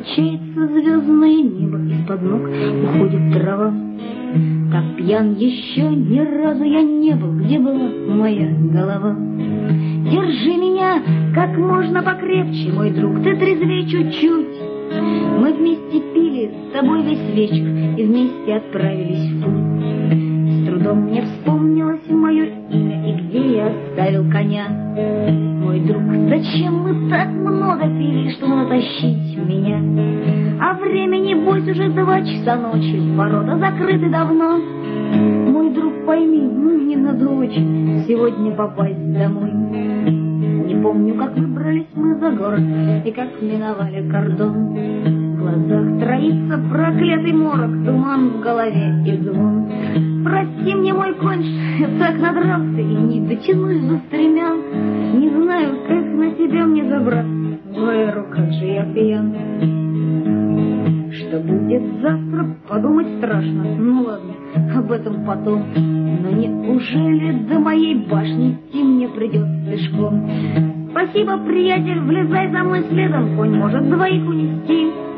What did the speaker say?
качается звездное небо, из-под ног уходит трава. Так пьян еще ни разу я не был, где была моя голова. Держи меня как можно покрепче, мой друг, ты трезвей чуть-чуть. Мы вместе пили с тобой весь вечер и вместе отправились в путь. С трудом мне вспомнилось мое имя и где я оставил коня. Мой друг, зачем мы так много пили, чтобы натащить меня? А время, небось, уже 2 часа ночи, ворота закрыты давно. Мой друг, пойми, не на дочь сегодня попасть домой. Не помню, как выбрались мы за город и как миновали кордон. В глазах троится проклятый морок, туман в голове и звон. Прости мне, мой конь, я так надрался и не дотянусь за стремян. Не знаю, как на тебя мне забраться, в твоих руках же я пьян. Что будет завтра, подумать страшно. Ну ладно, об этом потом. Но неужели до моей башни идти мне придется пешком? Спасибо, приятель, влезай за мной следом, конь может 2 унести.